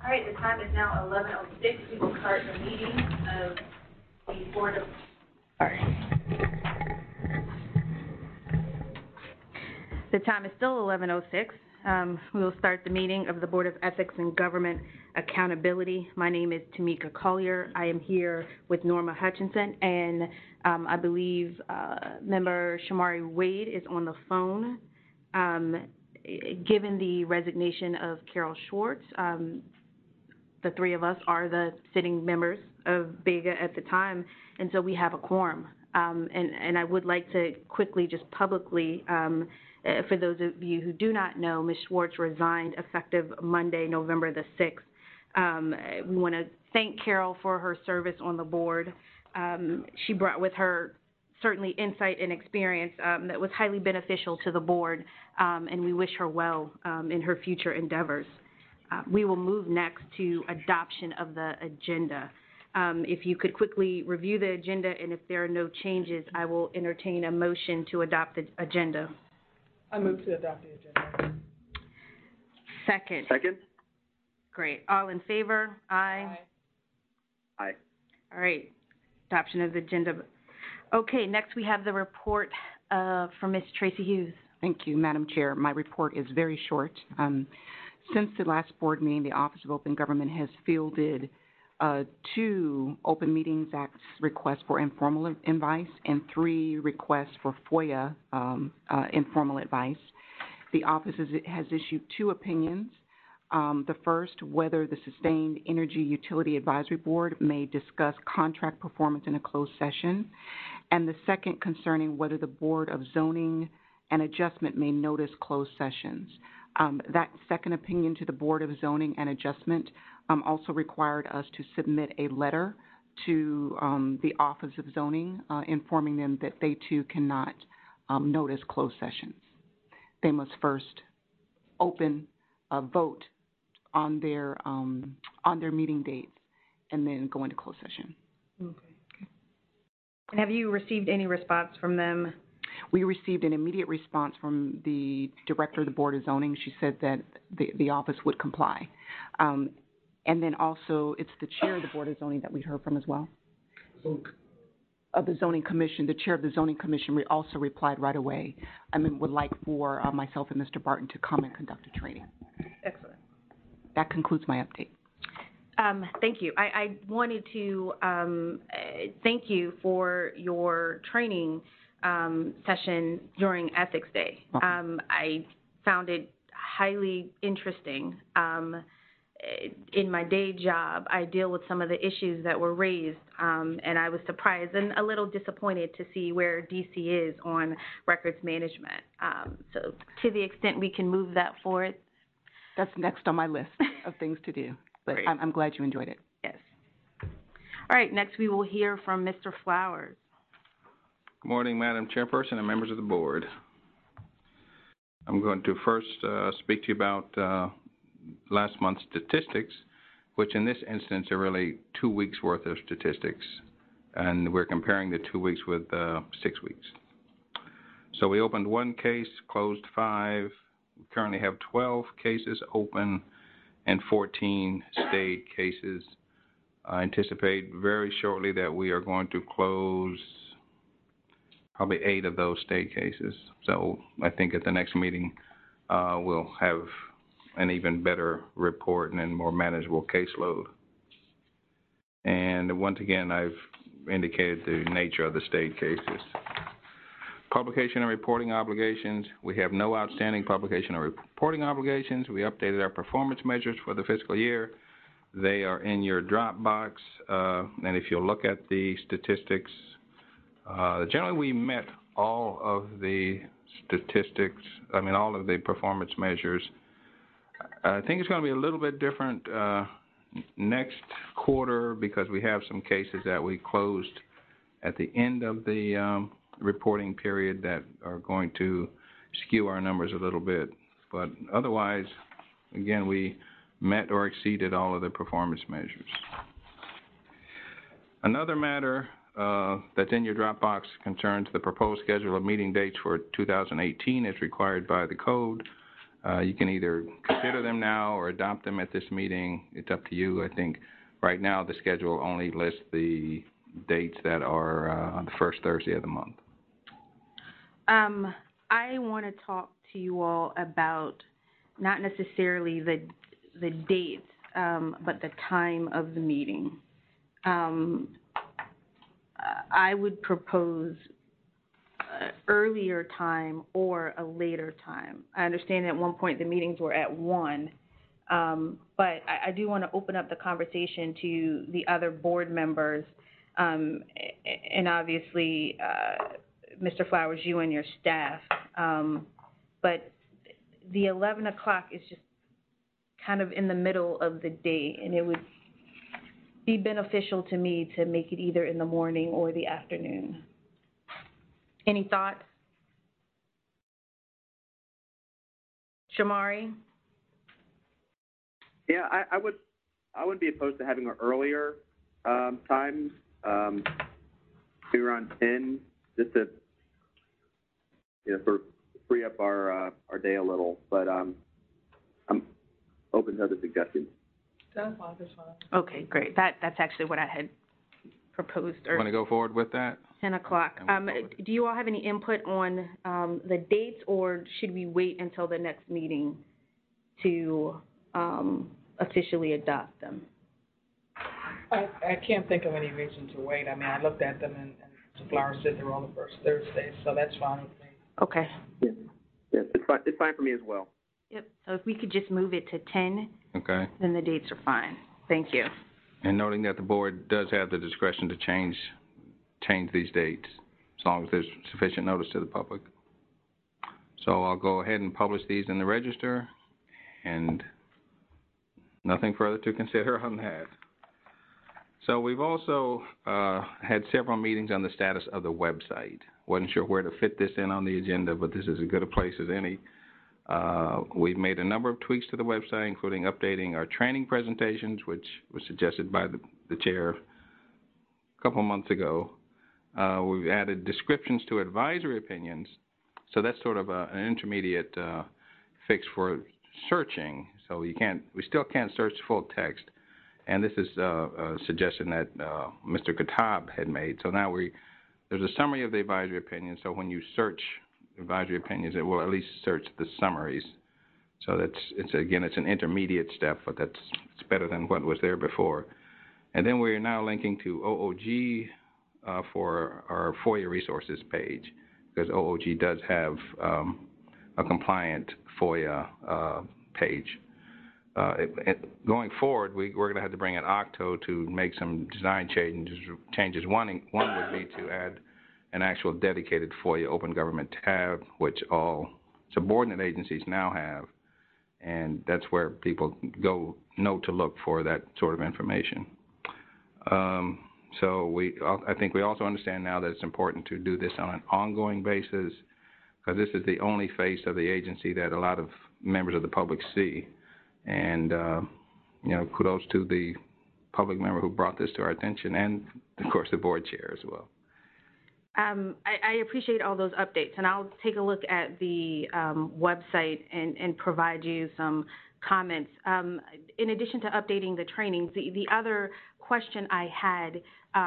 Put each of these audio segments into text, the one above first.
All right, the time is now 11:06. We will start the meeting of the Board of... All right. The time is still 11:06. We will start the meeting of the Board of Ethics and Government Accountability. My name is Tamika Collier. I am here with Norma Hutchinson, and I believe Member Shamari Wade is on the phone. Given the resignation of Carol Schwartz, the three of us are the sitting members of BEGA at the time, and so we have a quorum. And I would like to quickly, just publicly, for those of you who do not know, Ms. Schwartz resigned effective Monday, November the 6th. We want to thank Carol for her service on the board. She brought with her certainly insight and experience that was highly beneficial to the board, and we wish her well in her future endeavors. We will move next to adoption of the agenda. If you could quickly review the agenda, and if there are no changes, I will entertain a motion to adopt the agenda. I move to adopt the agenda. Second. Second. Great. All in favor? Aye. Aye. All right. Adoption of the agenda. Okay, next we have the report from Ms. Tracy Hughes. Thank you, Madam Chair. My report is very short. Since the last board meeting, the Office of Open Government has fielded 2 Open Meetings Act requests for informal advice and 3 requests for FOIA informal advice. The office has issued 2 opinions. The first, whether the Sustained Energy Utility Advisory Board may discuss contract performance in a closed session, and the second concerning whether the Board of Zoning and Adjustment may notice closed sessions. That second opinion to the Board of Zoning and Adjustment also required us to submit a letter to the Office of Zoning informing them that they too cannot notice closed sessions. They must first open a vote on their meeting dates and then go into closed session. Okay. And have you received any response from them? We received an immediate response from the director of the Board of Zoning. She said that the office would comply. And then also, it's the chair of the Board of Zoning that we heard from as well. Of the Zoning Commission, the chair of the Zoning Commission also replied right away. Would like for myself and Mr. Barton to come and conduct a training. Excellent. That concludes my update. Thank you. I wanted to thank you for your training session during Ethics Day. I found it highly interesting. In my day job, I deal with some of the issues that were raised, and I was surprised and a little disappointed to see where DC is on records management. So to the extent we can move that forward. That's next on my list of things to do, but I'm glad you enjoyed it. Yes. All right, next we will hear from Mr. Flowers. Good morning, Madam Chairperson and members of the board. I'm going to first speak to you about last month's statistics, which in this instance are really 2 weeks worth of statistics, and we're comparing the 2 weeks with 6 weeks. So we opened 1 case, closed 5. We currently have 12 cases open and 14 stayed cases. I anticipate very shortly that we are going to close probably 8 of those stayed cases. So I think at the next meeting we'll have an even better report and a more manageable caseload. And once again, I've indicated the nature of the stayed cases. Publication and reporting obligations. We have no outstanding publication or reporting obligations. We updated our performance measures for the fiscal year. They are in your Dropbox, and if you look at the statistics, generally we met all of the statistics, all of the performance measures. I think it's going to be a little bit different next quarter because we have some cases that we closed at the end of the reporting period that are going to skew our numbers a little bit. But otherwise, again, we met or exceeded all of the performance measures. Another matter that's in your Dropbox concerns the proposed schedule of meeting dates for 2018 as required by the code. You can either consider them now or adopt them at this meeting. It's up to you. I think right now the schedule only lists the dates that are the first Thursday of the month. I want to talk to you all about not necessarily the dates, but the time of the meeting. I would propose earlier time or a later time. I understand at one point the meetings were at 1, but I do want to open up the conversation to the other board members, and obviously, Mr. Flowers, you and your staff, but the 11 o'clock is just kind of in the middle of the day, and it would be beneficial to me to make it either in the morning or the afternoon. Any thoughts? Shamari? Yeah, I would be opposed to having an earlier time, maybe around 10, just to sort of free up our day a little. But I'm open to other suggestions. 10 o'clock is fine. Okay, great. That's actually what I had proposed. Want to go forward with that? 10 o'clock. Do you all have any input on the dates, or should we wait until the next meeting to officially adopt them? I can't think of any reason to wait. I mean, I looked at them and the Flowers said they were on the first Thursday, so that's fine with me. Okay. Yeah, it's fine for me as well. Yep. So if we could just move it to 10, Okay. then the dates are fine. Thank you. And noting that the board does have the discretion to change these dates, as long as there's sufficient notice to the public. So I'll go ahead and publish these in the register, and nothing further to consider on that. So we've also had several meetings on the status of the website. Wasn't sure where to fit this in on the agenda, but this is as good a place as any. We've made a number of tweaks to the website, including updating our training presentations, which was suggested by the chair a couple months ago. We've added descriptions to advisory opinions, so that's sort of an intermediate fix for searching. So we still can't search full text, and this is a suggestion that Mr. Katab had made. So now there's a summary of the advisory opinion. So when you search advisory opinions, it will at least search the summaries. So it's an intermediate step, but it's better than what was there before. And then we are now linking to OOG for our FOIA resources page, because OOG does have a compliant FOIA page. Going forward, we're going to have to bring in Octo to make some design changes. One would be to add an actual dedicated FOIA Open Government tab, which all subordinate agencies now have, and that's where people know to look for that sort of information. So I think we also understand now that it's important to do this on an ongoing basis, because this is the only face of the agency that a lot of members of the public see. And, kudos to the public member who brought this to our attention, and, of course, the board chair as well. I appreciate all those updates, and I'll take a look at the website and provide you some comments. In addition to updating the trainings, the other question I had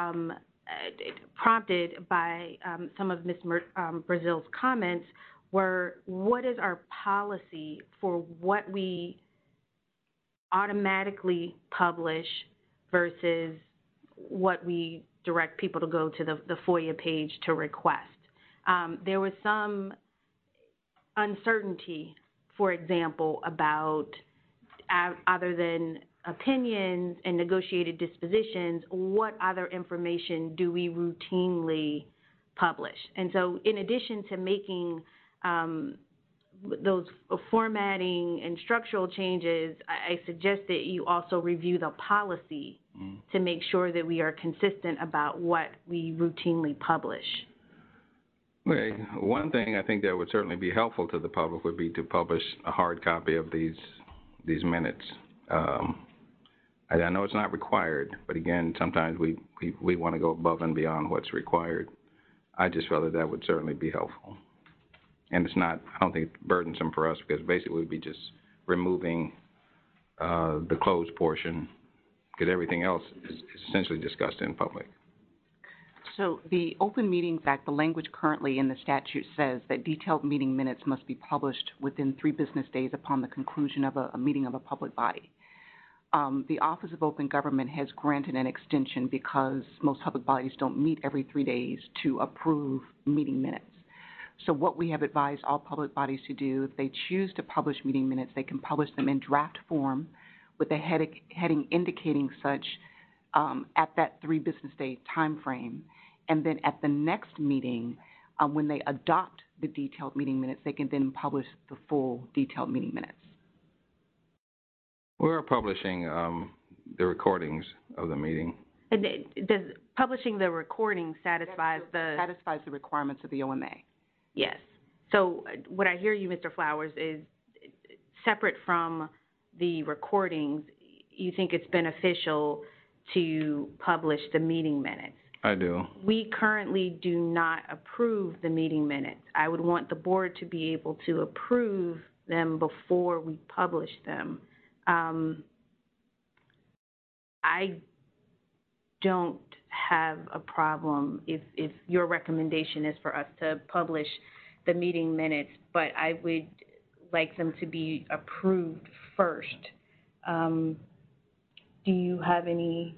prompted by some of Ms. Brazil's comments were, what is our policy for what we automatically publish versus what we direct people to go to the FOIA page to request? There was some uncertainty, for example, about other than opinions and negotiated dispositions, what other information do we routinely publish? And so in addition to making those formatting and structural changes, I suggest that you also review the policy to make sure that we are consistent about what we routinely publish. Okay. One thing I think that would certainly be helpful to the public would be to publish a hard copy of these minutes. I know it's not required, but again, sometimes we want to go above and beyond what's required. I just felt that would certainly be helpful. and it's not, I don't think it's burdensome for us, because basically we'd be just removing the closed portion, because everything else is essentially discussed in public. So the Open Meetings Act, the language currently in the statute says that detailed meeting minutes must be published within 3 business days upon the conclusion of a meeting of a public body. The Office of Open Government has granted an extension because most public bodies don't meet every 3 days to approve meeting minutes. So what we have advised all public bodies to do, if they choose to publish meeting minutes, they can publish them in draft form with a heading indicating such at that 3 business day time frame. And then at the next meeting, when they adopt the detailed meeting minutes, they can then publish the full detailed meeting minutes. We're publishing the recordings of the meeting. And does publishing the recording satisfies Satisfies the requirements of the OMA. Yes. So what I hear you, Mr. Flowers, is separate from the recordings, you think it's beneficial to publish the meeting minutes. I do. We currently do not approve the meeting minutes. I would want the board to be able to approve them before we publish them. I don't have a problem if your recommendation is for us to publish the meeting minutes, but I would like them to be approved first. Do you have any,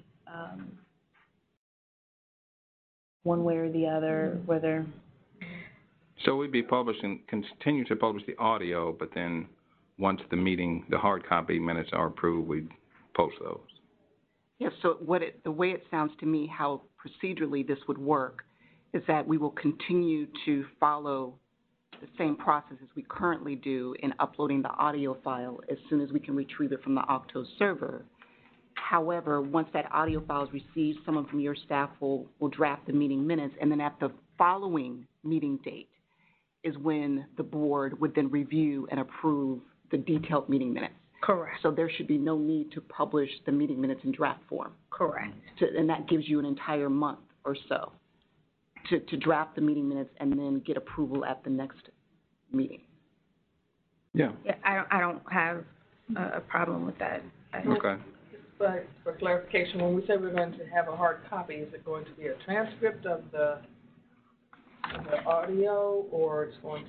one way or the other, whether? So we'd be continue to publish the audio, but then once the hard copy minutes are approved, we'd post those. Yes, so the way it sounds to me, how procedurally this would work is that we will continue to follow the same process as we currently do in uploading the audio file as soon as we can retrieve it from the Octo server. However, once that audio file is received, someone from your staff will draft the meeting minutes, and then at the following meeting date is when the board would then review and approve the detailed meeting minutes. Correct. So there should be no need to publish the meeting minutes in draft form. Correct. And that gives you an entire month or so to draft the meeting minutes and then get approval at the next meeting. Yeah. Yeah, I don't have a problem with that. Okay. But for clarification, when we say we're going to have a hard copy, is it going to be a transcript of the audio, or it's going to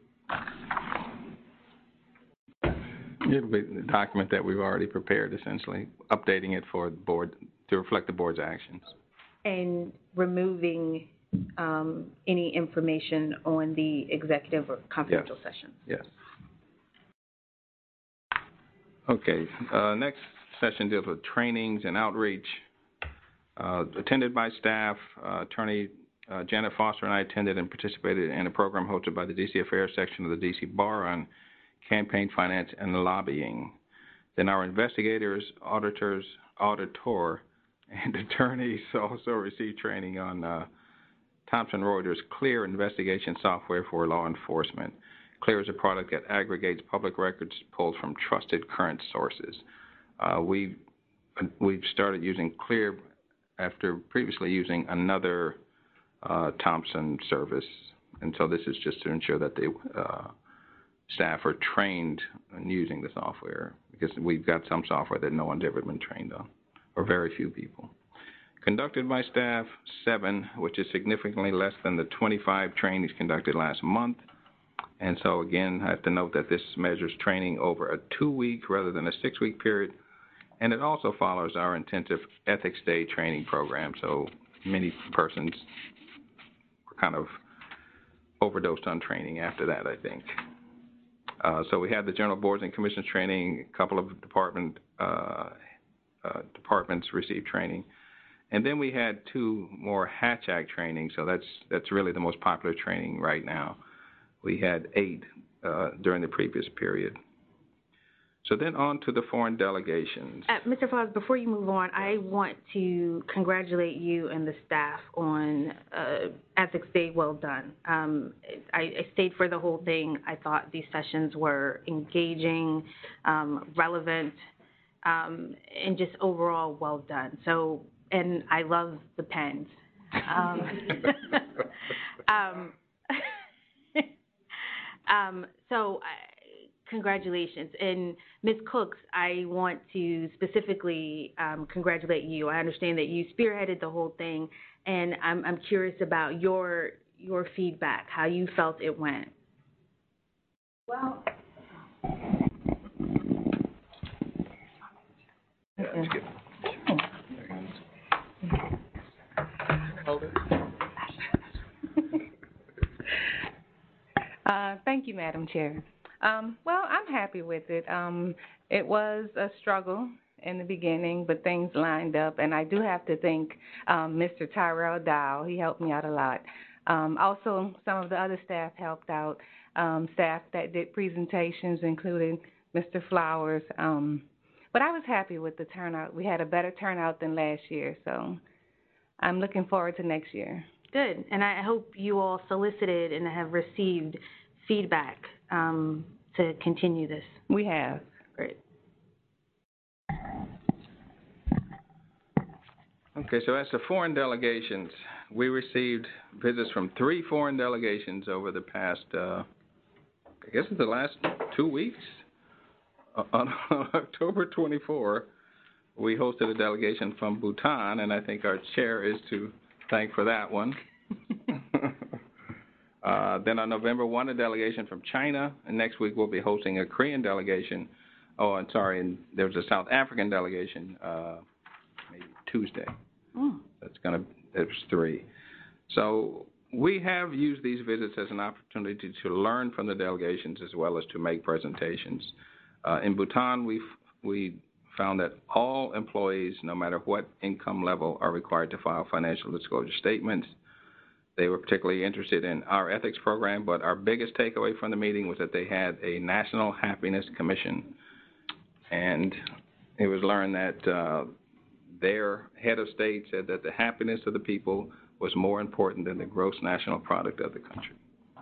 be? It'll be the document that we've already prepared, essentially, updating it for the board to reflect the board's actions. And removing any information on the executive or confidential sessions. Yes. Okay. Next session deals with trainings and outreach. Attended by staff, Attorney Janet Foster and I attended and participated in a program hosted by the D.C. Affairs section of the D.C. Bar on campaign finance and lobbying. Then our investigators, auditor, and attorneys also received training on Thomson Reuters CLEAR investigation software for law enforcement. CLEAR is a product that aggregates public records pulled from trusted current sources. We've started using CLEAR after previously using another Thomson service, and so this is just to ensure that the staff are trained in using the software, because we've got some software that no one's ever been trained on, or very few people. Conducted by staff, 7, which is significantly less than the 25 trainings conducted last month. And so, again, I have to note that this measures training over a 2-week rather than a 6-week period. And it also follows our intensive Ethics Day training program. So many persons were kind of overdosed on training after that, I think. So we had the General Boards and Commissions training. A couple of departments received training. And then we had 2 more Hatch Act trainings, so that's really the most popular training right now. We had 8 during the previous period. So then on to the foreign delegations. Mr. Flowers, before you move on, I want to congratulate you and the staff on Ethics Day. Well done. I stayed for the whole thing. I thought these sessions were engaging, relevant, and just overall well done. So, and I love the pens. Congratulations. And Ms. Cooks, I want to specifically congratulate you. I understand that you spearheaded the whole thing, and I'm curious about your feedback, how you felt it went. Well, Thank you, Madam Chair. Well, I'm happy with it. It was a struggle in the beginning, but things lined up, and I do have to thank Mr. Tyrell Dow. He helped me out a lot. Also, some of the other staff helped out, staff that did presentations, including Mr. Flowers. But I was happy with the turnout. We had a better turnout than last year, so I'm looking forward to next year. Good, and I hope you all solicited and have received feedback to continue this. We have. Great. Okay, so as to foreign delegations, we received visits from 3 foreign delegations over the past, I guess it's the last 2 weeks. On October 24, we hosted a delegation from Bhutan, and I think our chair is to thank for that one. Then on November 1, a delegation from China, and next week we'll be hosting a Korean delegation. Oh, I'm sorry, and there was a South African delegation maybe Tuesday. There's 3. So we have used these visits as an opportunity to learn from the delegations as well as to make presentations. In Bhutan, we found that all employees, no matter what income level, are required to file financial disclosure statements. They were particularly interested in our ethics program, but our biggest takeaway from the meeting was that they had a National Happiness Commission. And it was learned that their head of state said that the happiness of the people was more important than the gross national product of the country.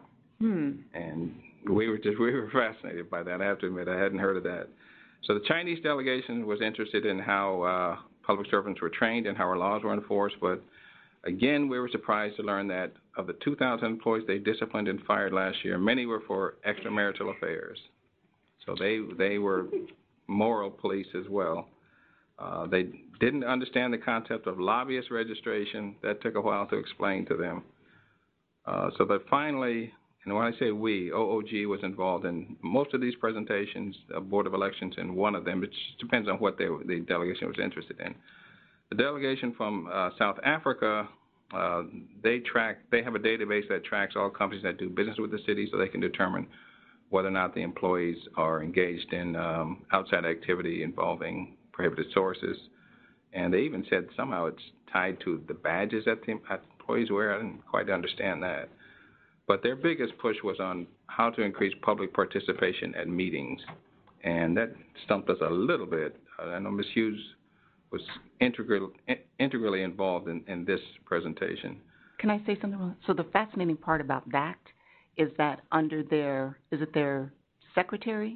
And we were fascinated by that. I have to admit, I hadn't heard of that. So the Chinese delegation was interested in how public servants were trained and how our laws were enforced, but again, we were surprised to learn that of the 2,000 employees they disciplined and fired last year, many were for extramarital affairs. So they were moral police as well. They didn't understand the concept of lobbyist registration. That took a while to explain to them. So that finally, and when I say we, OOG was involved in most of these presentations, Board of Elections in one of them. It just depends on what the delegation was interested in. The delegation from South Africa, they have a database that tracks all companies that do business with the city so they can determine whether or not the employees are engaged in outside activity involving prohibited sources. And they even said somehow it's tied to the badges that the employees wear. I didn't quite understand that. But their biggest push was on how to increase public participation at meetings. And that stumped us a little bit. I know Ms. Hughes was integrally involved in this presentation. Can I say something? So the fascinating part about that is that under their secretary?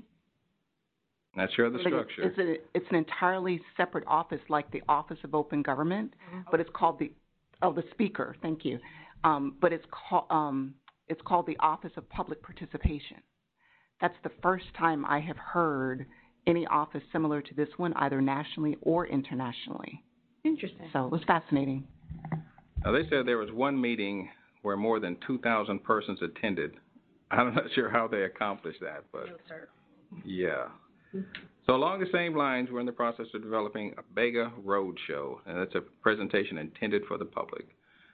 Not sure of the structure. It's an entirely separate office, like the Office of Open Government, but it's called the Speaker. Thank you. But it's called the Office of Public Participation. That's the first time I have heard any office similar to this one, either nationally or internationally. Interesting. So it was fascinating. Now, they said there was one meeting where more than 2,000 persons attended. I'm not sure how they accomplished that, but yeah. So along the same lines, we're in the process of developing a Bega Roadshow, and that's a presentation intended for the public.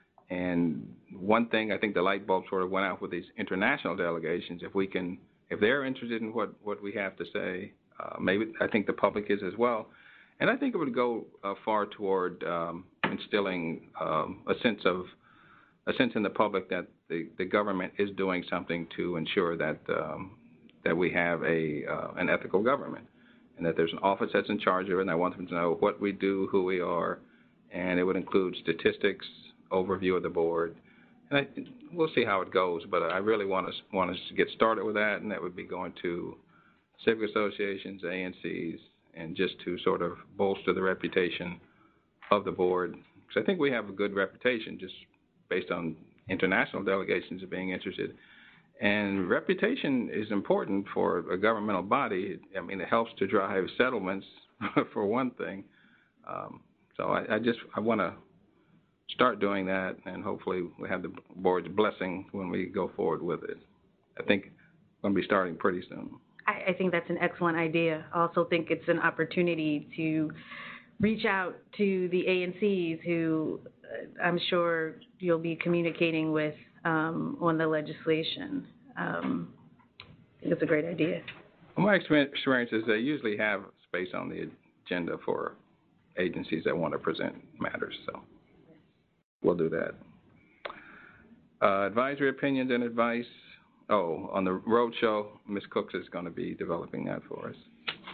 And one thing, I think the light bulb sort of went out with these international delegations. If they're interested in what we have to say, maybe I think the public is as well. And I think it would go far toward instilling a sense in the public that the government is doing something to ensure that that we have an ethical government, and that there's an office that's in charge of it. And I want them to know what we do, who we are, and it would include statistics, overview of the board. And we'll see how it goes, but I really want us to get started with that, and that would be going to civic associations, ANCs, and just to sort of bolster the reputation of the board. Because I think we have a good reputation just based on international delegations being interested. And reputation is important for a governmental body. I mean, it helps to drive settlements, for one thing. So I want to start doing that, and hopefully we have the board's blessing when we go forward with it. I think I'm going to be starting pretty soon. I think that's an excellent idea. I also think it's an opportunity to reach out to the ANCs who I'm sure you'll be communicating with on the legislation. I think it's a great idea. Well, my experience is they usually have space on the agenda for agencies that want to present matters, so we'll do that. Advisory opinions and advice. Oh, on the road show, Ms. Cooks is going to be developing that for us.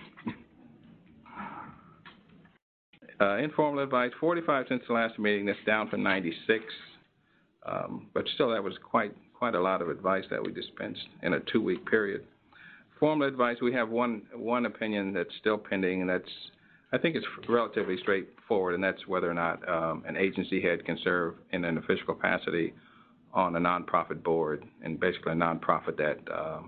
Informal advice, 45 since the last meeting. That's down from 96. But still, that was quite a lot of advice that we dispensed in a 2-week period. Formal advice, we have one opinion that's still pending, and I think it's relatively straightforward, and that's whether or not an agency head can serve in an official capacity on a nonprofit board, and basically a nonprofit that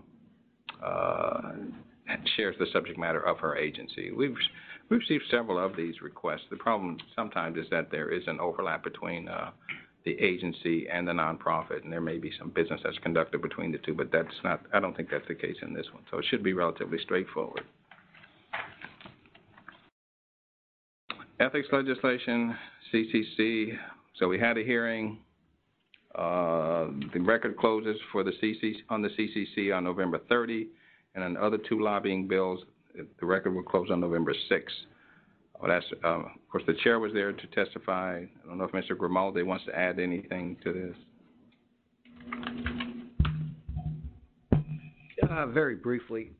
shares the subject matter of her agency. We've received several of these requests. The problem sometimes is that there is an overlap between the agency and the nonprofit, and there may be some business that's conducted between the two, but I don't think that's the case in this one. So it should be relatively straightforward. Ethics legislation, CCC. So we had a hearing. The record closes for the CCC on November 30, and on the other 2 lobbying bills, the record will close on November 6. Well, of course, the chair was there to testify. I don't know if Mr. Grimaldi wants to add anything to this. Very briefly,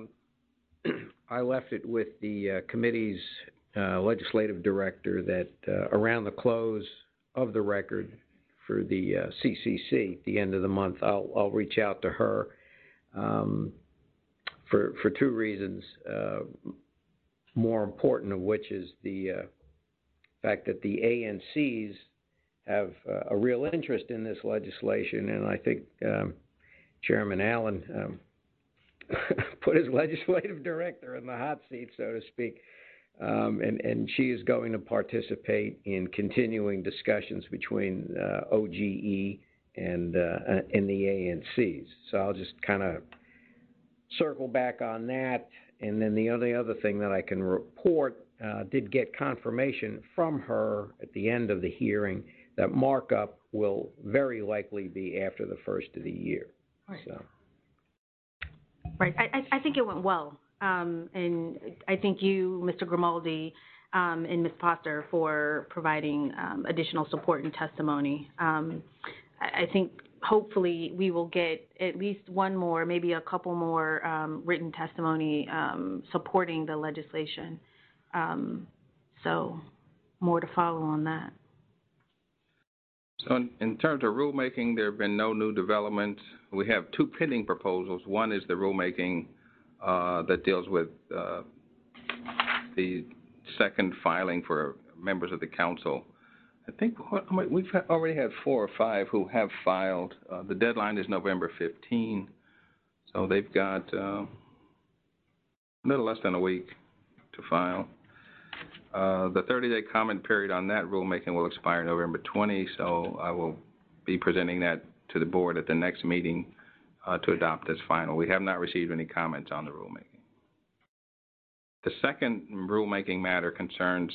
I left it with the committee's legislative director that around the close of the record for the CCC at the end of the month, I'll reach out to her for 2 reasons. More important of which is the fact that the ANCs have a real interest in this legislation, and I think Chairman Allen put his legislative director in the hot seat, so to speak, and she is going to participate in continuing discussions between OGE and the ANCs. So I'll just kind of circle back on that. And then the only other thing that I can report, did get confirmation from her at the end of the hearing that markup will very likely be after the first of the year. Right. So. Right. I think it went well. And I thank you, Mr. Grimaldi, and Ms. Poster for providing additional support and testimony. I think hopefully we will get at least one more, maybe a couple more written testimony supporting the legislation. So more to follow on that. So in terms of rulemaking, there have been no new developments. We have 2 pending proposals. One is the rulemaking that deals with the second filing for members of the council. I think we've already had 4 or 5 who have filed. The deadline is November 15, so they've got a little less than a week to file. The 30-day comment period on that rulemaking will expire November 20, so I will be presenting that to the board at the next meeting to adopt as final. We have not received any comments on the rulemaking. The second rulemaking matter concerns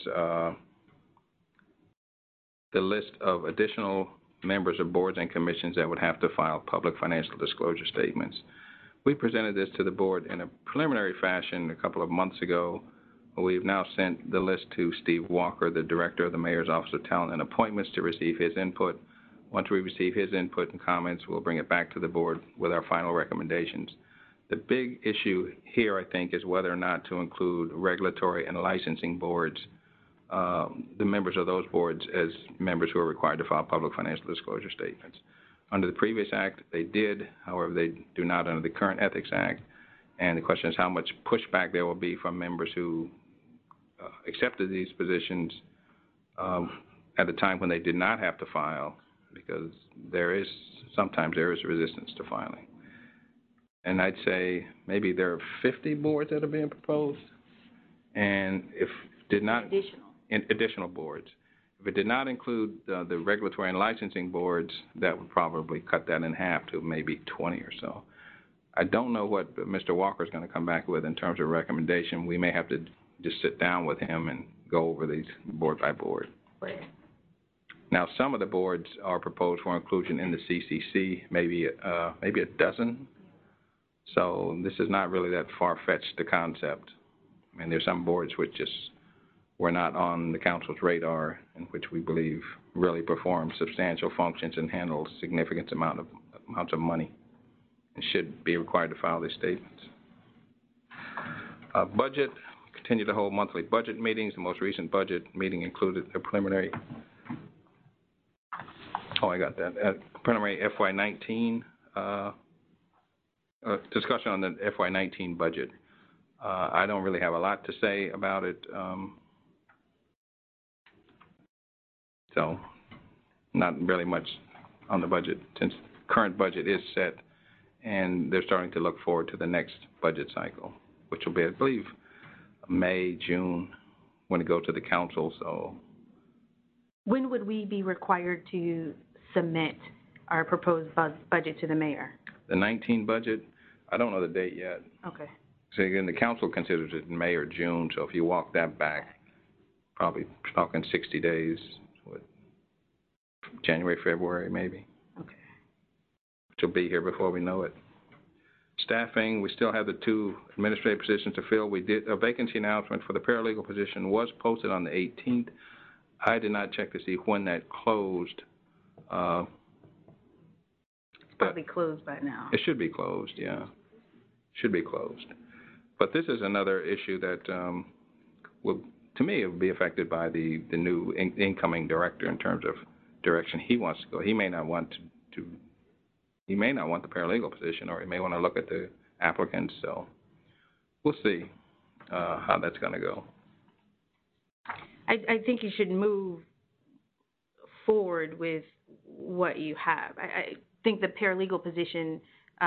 the list of additional members of boards and commissions that would have to file public financial disclosure statements. We presented this to the board in a preliminary fashion a couple of months ago. We've now sent the list to Steve Walker, the director of the Mayor's Office of Talent and Appointments, to receive his input. Once we receive his input and comments, we'll bring it back to the board with our final recommendations. The big issue here, I think, is whether or not to include regulatory and licensing boards, the members of those boards, as members who are required to file public financial disclosure statements. Under the previous act, they did. However, they do not under the current Ethics Act. And the question is how much pushback there will be from members who accepted these positions at a time when they did not have to file, because sometimes there is resistance to filing. and I'd say maybe there are 50 boards that are being proposed, and if did not additional boards. If it did not include the regulatory and licensing boards, that would probably cut that in half to maybe 20 or so. I don't know what Mr. Walker is going to come back with in terms of recommendation. We may have to just sit down with him and go over these board by board. Right. Now, some of the boards are proposed for inclusion in the CCC, maybe a dozen. So this is not really that far-fetched, the concept. I mean, there's some boards which just were not on the council's radar, and which we believe really perform substantial functions and handle significant amounts of money, and should be required to file these statements. Budget, continue to hold monthly budget meetings. The most recent budget meeting included a preliminary, preliminary FY19, discussion on the FY19 budget. I don't really have a lot to say about it, so not really much on the budget, since current budget is set, and they're starting to look forward to the next budget cycle, which will be, I believe, May, June, when it goes to the council. So, when would we be required to submit our proposed budget to the mayor? The 19 budget, I don't know the date yet. Okay. So again, the council considers it in May or June, so if you walk that back, probably talking 60 days, January, February, maybe. Okay. Which will be here before we know it. Staffing, we still have the 2 administrative positions to fill. We did, a vacancy announcement for the paralegal position was posted on the 18th. I did not check to see when that closed. Probably closed by now. It should be closed, yeah. Should be closed. But this is another issue that will, to me, it will be affected by the new incoming director in terms of direction he wants to go. He may not want he may not want the paralegal position, or he may want to look at the applicants. So we'll see how that's going to go. I think you should move forward with what you have. I think the paralegal position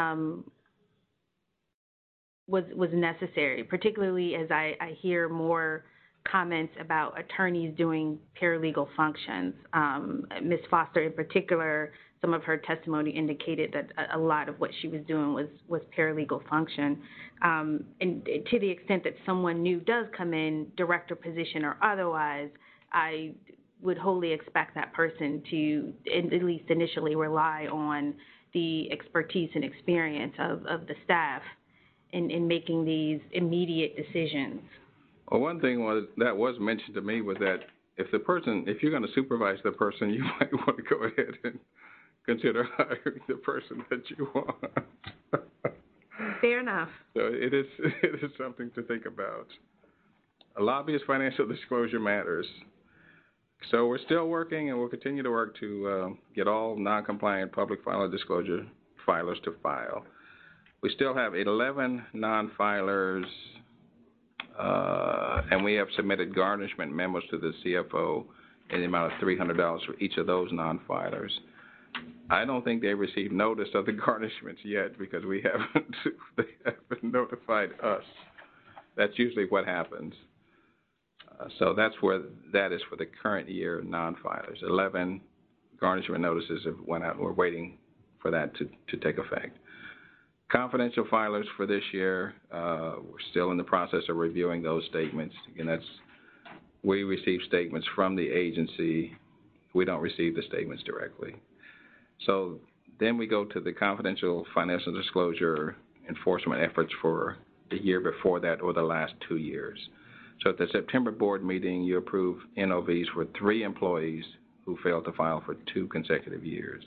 was necessary, particularly as I hear more comments about attorneys doing paralegal functions. Ms. Foster in particular, some of her testimony indicated that a lot of what she was doing was paralegal function. And to the extent that someone new does come in, director position or otherwise, I would wholly expect that person to, at least initially, rely on the expertise and experience of the staff in making these immediate decisions. Well, one thing that was mentioned to me was that if you're going to supervise the person, you might want to go ahead and consider hiring the person that you want. Fair enough. So it is something to think about. A lobbyist financial disclosure matters. So we're still working, and we'll continue to work to get all non-compliant public filer disclosure filers to file. We still have 11 non-filers, and we have submitted garnishment memos to the CFO in the amount of $300 for each of those non-filers. I don't think they received notice of the garnishments yet because they haven't notified us. That's usually what happens. So that's where that is for the current year non-filers. 11 garnishment notices have went out. We're waiting for that to take effect. Confidential filers for this year, we're still in the process of reviewing those statements. Again, we receive statements from the agency. We don't receive the statements directly. So then we go to the confidential financial disclosure enforcement efforts for the year before that or the last 2 years. So at the September board meeting, you approved NOVs for 3 employees who failed to file for 2 consecutive years.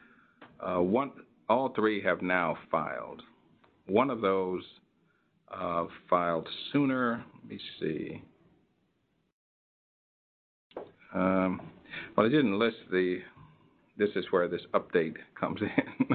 All 3 have now filed. One of those filed sooner. Let me see. Well, I didn't list this is where this update comes in.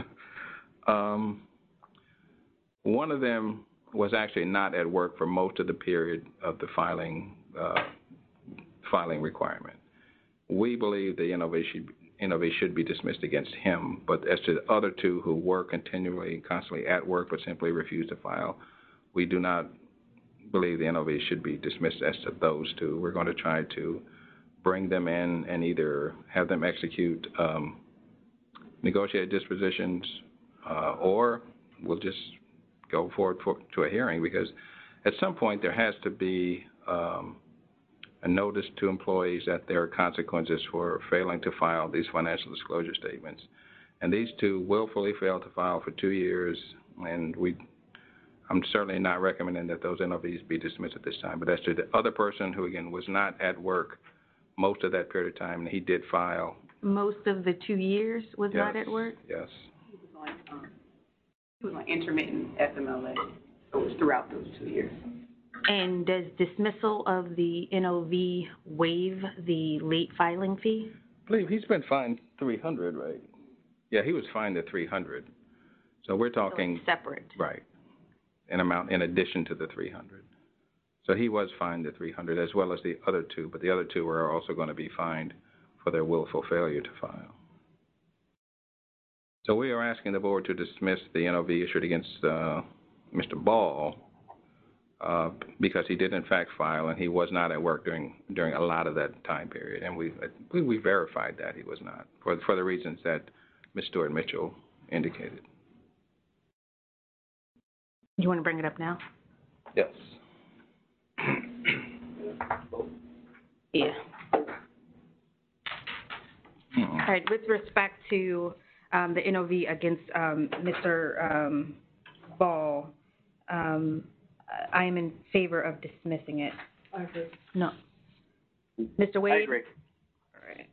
One of them was actually not at work for most of the period of the filing requirement. We believe the NOV NOV should be dismissed against him. But as to the other two who were continually and constantly at work but simply refused to file, we do not believe the NOV should be dismissed as to those two. We're going to try to bring them in and either have them execute negotiated dispositions, or we'll just go forward to a hearing, because at some point there has to be a notice to employees that there are consequences for failing to file these financial disclosure statements. And these two willfully failed to file for 2 years, and I'm certainly not recommending that those NOVs be dismissed at this time. But as to the other person who, again, was not at work most of that period of time, and he did file. Most of the 2 years was Yes, not at work? Yes. He was on intermittent FMLA, so it was throughout those 2 years. And does dismissal of the NOV waive the late filing fee? I believe he's been fined $300, right? Yeah, he was fined at $300. So we're talking. So it's separate. Right. An amount in addition to the $300. So he was fined at $300 as well as the other two, but the other two are also going to be fined for their willful failure to file. So we are asking the board to dismiss the NOV issued against Mr. Ball because he did in fact file and he was not at work during a lot of that time period, and we verified that he was not for the reasons that Ms. Stewart Mitchell indicated. You want to bring it up now? Yes. Yeah. All right, with respect to the NOV against Mr. Ball, I am in favor of dismissing it. I agree. No. Mr. Wade? I agree. All right.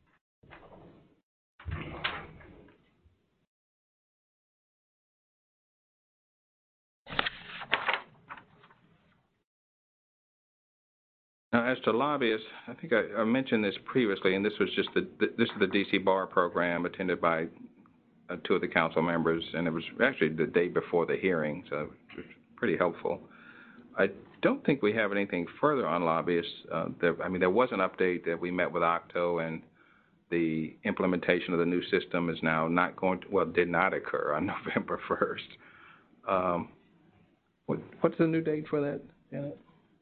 Now, as to lobbyists, I think I mentioned this previously, and this was just this is the DC Bar program attended by two of the council members, and it was actually the day before the hearing, so it was pretty helpful. I don't think we have anything further on lobbyists. There was an update that we met with Octo, and the implementation of the new system is now did not occur on November 1st. What's the new date for that, Janet?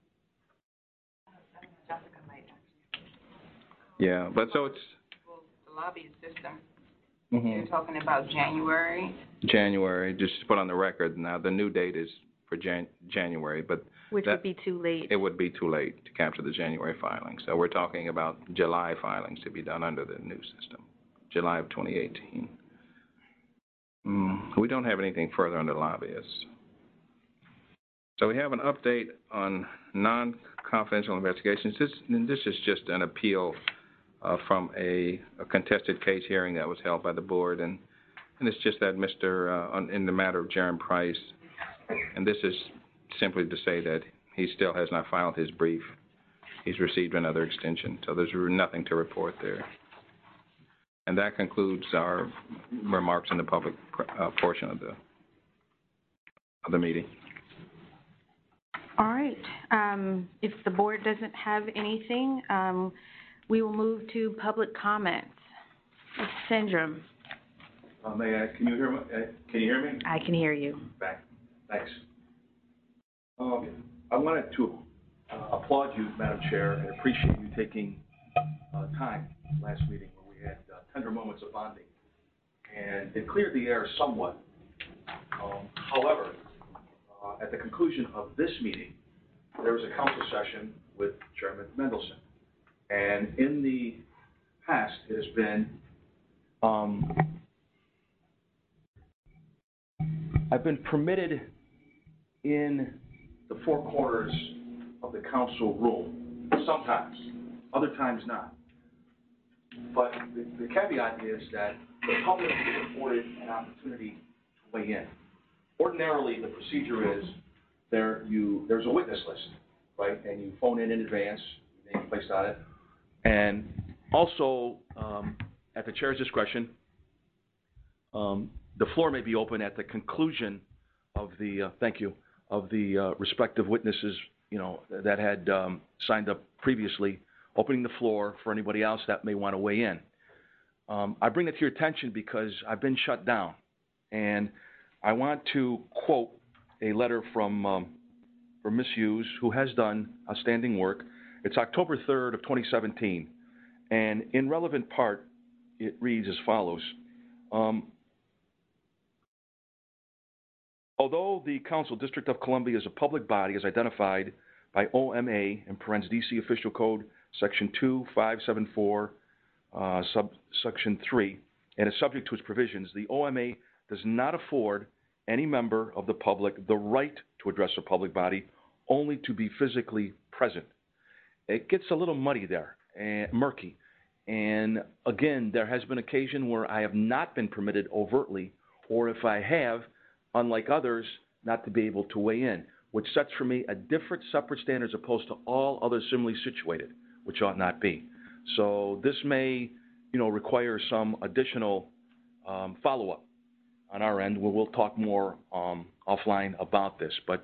Yeah, but so it's The lobbyist system. mm-hmm. You're talking about January. January. Just to put on the record now, the new date is for January, but Which would be too late. it would be too late to capture the January filing. So we're talking about July filings to be done under the new system, July of 2018. We don't have anything further under lobbyists. So we have an update on non-confidential investigations. This is just an appeal from a contested case hearing that was held by the board, and it's just that in the matter of Jerem Price, and this is simply to say that he still has not filed his brief. He's received another extension, so there's nothing to report there. And that concludes our remarks in the public portion of the meeting. All right. If the board doesn't have anything, we will move to public comments. Ms. Syndrome. Can you hear me? I can hear you. Back. Thanks. I wanted to applaud you, Madam Chair, and appreciate you taking time last meeting where we had tender moments of bonding, and it cleared the air somewhat. However, at the conclusion of this meeting, there was a council session with Chairman Mendelson, and in the past, it has been I've been permitted in the four corners of the council room, sometimes, other times not. But the caveat is that the public is afforded an opportunity to weigh in. Ordinarily, the procedure is there's a witness list, right? And you phone in advance, your name placed on it. And also, at the chair's discretion, the floor may be open at the conclusion of the respective witnesses, that had signed up previously, opening the floor for anybody else that may want to weigh in. I bring it to your attention because I've been shut down. And I want to quote a letter from Ms. Hughes, who has done outstanding work. It's October 3rd of 2017. And in relevant part, it reads as follows. Although the Council District of Columbia is a public body as identified by OMA, in parentheses DC Official Code, Section 2574, Subsection 3, and is subject to its provisions, the OMA does not afford any member of the public the right to address a public body, only to be physically present. It gets a little muddy there, and murky. And again, there has been occasion where I have not been permitted overtly, or if I have, unlike others, not to be able to weigh in, which sets for me a different, separate standard as opposed to all others similarly situated, which ought not be. So this may, require some additional follow-up on our end. We'll talk more offline about this. But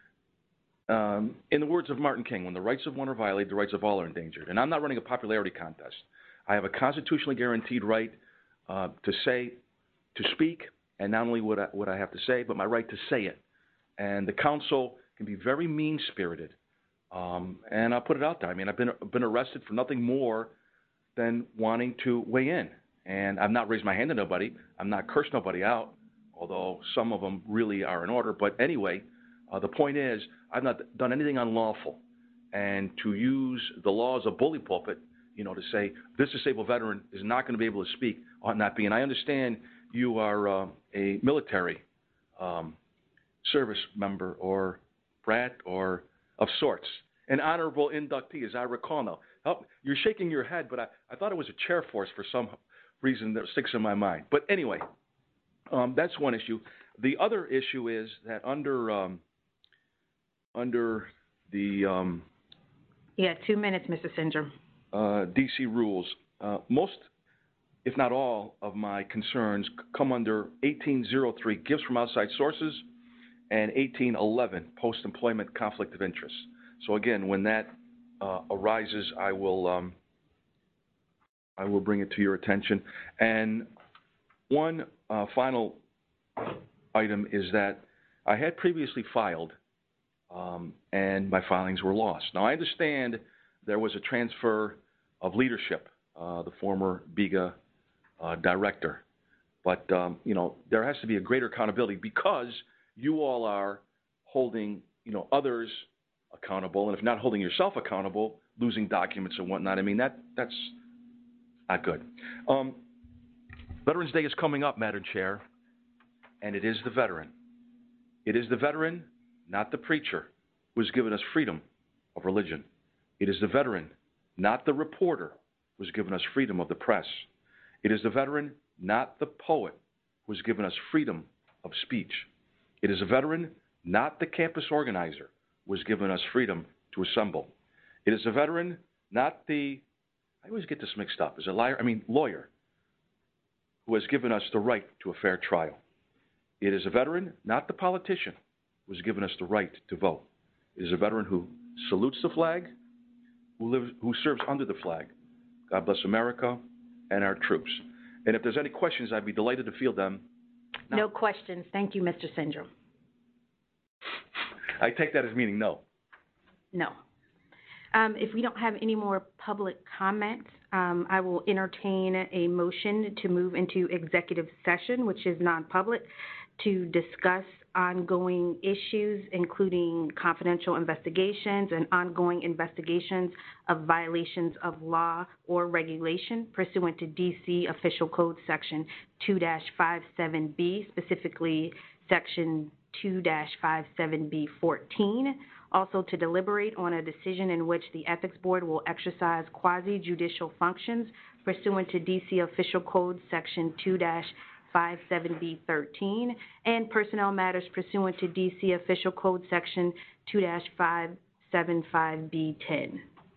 in the words of Martin King, when the rights of one are violated, the rights of all are endangered. And I'm not running a popularity contest. I have a constitutionally guaranteed right to speak, and not only what I have to say, but my right to say it. And the council can be very mean-spirited, and I'll put it out there. I mean, I've been arrested for nothing more than wanting to weigh in, and I've not raised my hand to nobody. I'm not cursed nobody out, although some of them really are in order. But anyway, the point is, I've not done anything unlawful, and to use the law as a bully pulpit, to say this disabled veteran is not going to be able to speak ought not be. And I understand you are a military service member or brat or of sorts, an honorable inductee, as I recall now. Oh, you're shaking your head, but I thought it was a chair force for some reason that sticks in my mind. But anyway, that's one issue. The other issue is that under the 2 minutes, Mr. Syndrome. DC rules, most, if not all, of my concerns come under 1803, gifts from outside sources, and 1811, post-employment conflict of interest. So again, when that arises, I will bring it to your attention. And one final item is that I had previously filed, and my filings were lost. Now, I understand there was a transfer of leadership, the former BIGA director. But, there has to be a greater accountability because you all are holding, others accountable. And if not holding yourself accountable, losing documents and whatnot, I mean, that's not good. Veterans Day is coming up, Madam Chair, and it is the veteran. It is the veteran, not the preacher, who has given us freedom of religion. It is the veteran, not the reporter, who has given us freedom of the press. It is the veteran, not the poet, who has given us freedom of speech. It is the veteran, not the campus organizer, who has given us freedom to assemble. It is the veteran, not the, I always get this mixed up, lawyer, who has given us the right to a fair trial. It is a veteran, not the politician, who has given us the right to vote. It is a veteran who salutes the flag, who serves under the flag. God bless America and our troops. And if there's any questions, I'd be delighted to field them. No questions. Thank you, Mr. Syndrome. I take that as meaning no. No. If we don't have any more public comments, I will entertain a motion to move into executive session, which is non-public, to discuss ongoing issues, including confidential investigations and ongoing investigations of violations of law or regulation pursuant to DC Official Code Section 2-57B, specifically Section 2-57B14. Also, to deliberate on a decision in which the Ethics Board will exercise quasi-judicial functions pursuant to DC Official Code Section 2-57B13, and personnel matters pursuant to DC Official Code Section 2-575B10.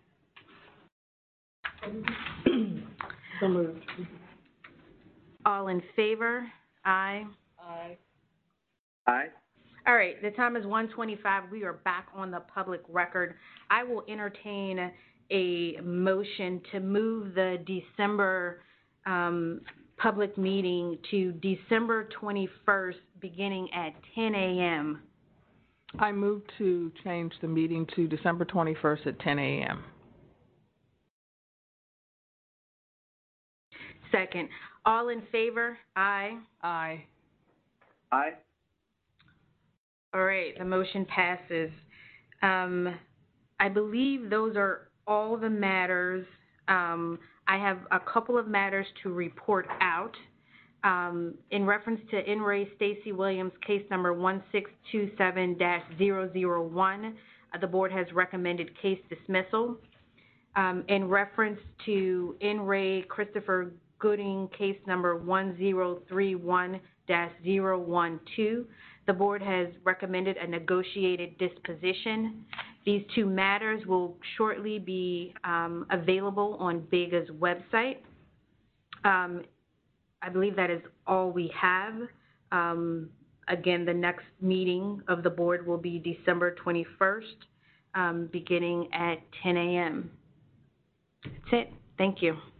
So moved. All in favor? Aye. Aye. Aye. All right, the time is 1:25. We are back on the public record. I will entertain a motion to move the December public meeting to December 21st, beginning at 10 a.m. I move to change the meeting to December 21st at 10 a.m. Second. All in favor? Aye. Aye. Aye. All right, the motion passes. I believe those are all the matters. I have a couple of matters to report out. In reference to In re Stacey Williams, case number 1627-001, the board has recommended case dismissal. In reference to In re Christopher Gooding, case number 1031-012, the board has recommended a negotiated disposition. These two matters will shortly be available on BEGA's website. I believe that is all we have. Again, the next meeting of the board will be December 21st, beginning at 10 a.m. That's it. Thank you.